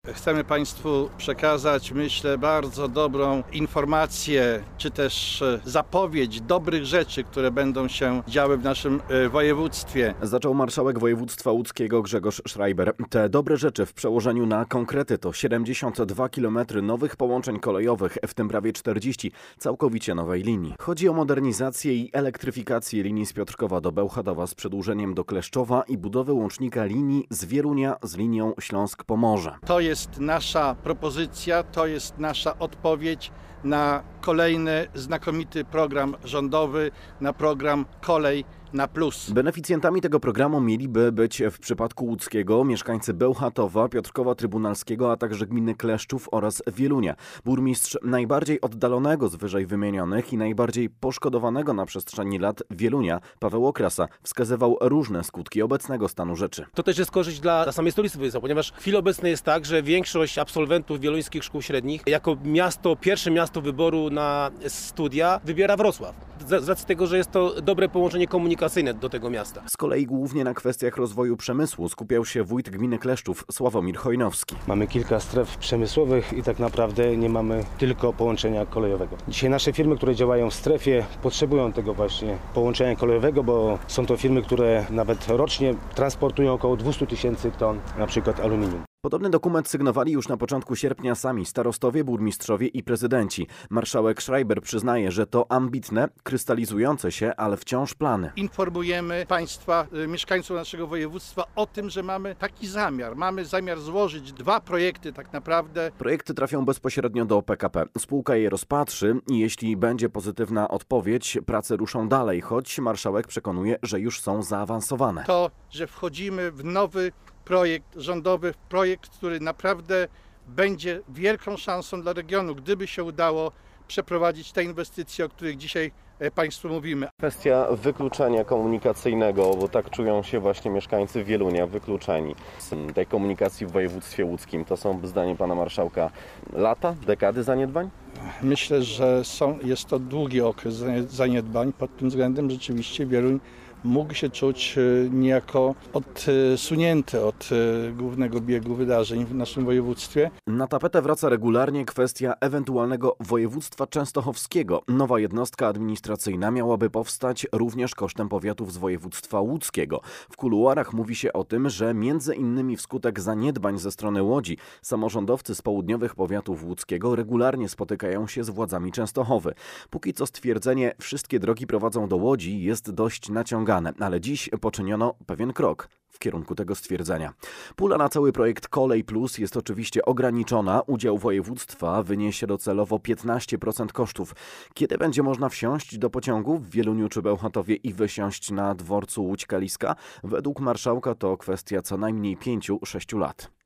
Chcemy Państwu przekazać, myślę, bardzo dobrą informację, czy też zapowiedź dobrych rzeczy, które będą się działy w naszym województwie. Zaczął marszałek województwa łódzkiego Grzegorz Schreiber. Te dobre rzeczy w przełożeniu na konkrety to 72 km nowych połączeń kolejowych, w tym prawie 40 całkowicie nowej linii. Chodzi o modernizację i elektryfikację linii z Piotrkowa do Bełchatowa z przedłużeniem do Kleszczowa i budowę łącznika linii z Wielunia z linią Śląsk-Pomorze. To jest nasza propozycja, to jest nasza odpowiedź na kolejny znakomity program rządowy, na program Kolej na Plus. Beneficjentami tego programu mieliby być w przypadku łódzkiego mieszkańcy Bełchatowa, Piotrkowa Trybunalskiego, a także gminy Kleszczów oraz Wielunia. Burmistrz najbardziej oddalonego z wyżej wymienionych i najbardziej poszkodowanego na przestrzeni lat Wielunia, Paweł Okrasa, wskazywał różne skutki obecnego stanu rzeczy. To też jest korzyść dla samej stolicy województwa, ponieważ w chwili obecnej jest tak, że większość absolwentów wieluńskich szkół średnich jako pierwsze miasto wyboru na studia wybiera Wrocław. Z racji tego, że jest to dobre połączenie komunikacyjne do tego miasta. Z kolei głównie na kwestiach rozwoju przemysłu skupiał się wójt gminy Kleszczów Sławomir Chojnowski. Mamy kilka stref przemysłowych i tak naprawdę nie mamy tylko połączenia kolejowego. Dzisiaj nasze firmy, które działają w strefie, potrzebują tego właśnie połączenia kolejowego, bo są to firmy, które nawet rocznie transportują około 200 000 ton na przykład aluminium. Podobny dokument sygnowali już na początku sierpnia sami starostowie, burmistrzowie i prezydenci. Marszałek Schreiber przyznaje, że to ambitne, krystalizujące się, ale wciąż plany. Informujemy Państwa, mieszkańców naszego województwa o tym, że mamy taki zamiar. Mamy zamiar złożyć 2 projekty tak naprawdę. Projekty trafią bezpośrednio do PKP. Spółka je rozpatrzy i jeśli będzie pozytywna odpowiedź, prace ruszą dalej, choć marszałek przekonuje, że już są zaawansowane. To, że wchodzimy w nowy projekt rządowy, projekt, który naprawdę będzie wielką szansą dla regionu, gdyby się udało przeprowadzić te inwestycje, o których dzisiaj Państwu mówimy. Kwestia wykluczenia komunikacyjnego, bo tak czują się właśnie mieszkańcy Wielunia, wykluczeni z tej komunikacji w województwie łódzkim. To są, zdaniem pana marszałka, lata, dekady zaniedbań? Myślę, że jest to długi okres zaniedbań. Pod tym względem rzeczywiście Wieluń mógł się czuć niejako odsunięty od głównego biegu wydarzeń w naszym województwie. Na tapetę wraca regularnie kwestia ewentualnego województwa częstochowskiego. Nowa jednostka administracyjna miałaby powstać również kosztem powiatów z województwa łódzkiego. W kuluarach mówi się o tym, że między innymi wskutek zaniedbań ze strony Łodzi samorządowcy z południowych powiatów łódzkiego regularnie spotykają się z władzami Częstochowy. Póki co stwierdzenie wszystkie drogi prowadzą do Łodzi jest dość naciągane. Ale dziś poczyniono pewien krok w kierunku tego stwierdzenia. Pula na cały projekt Kolej Plus jest oczywiście ograniczona. Udział województwa wyniesie docelowo 15% kosztów. Kiedy będzie można wsiąść do pociągu w Wieluniu czy Bełchatowie i wysiąść na dworcu Łódź-Kaliska? Według marszałka to kwestia co najmniej 5-6 lat.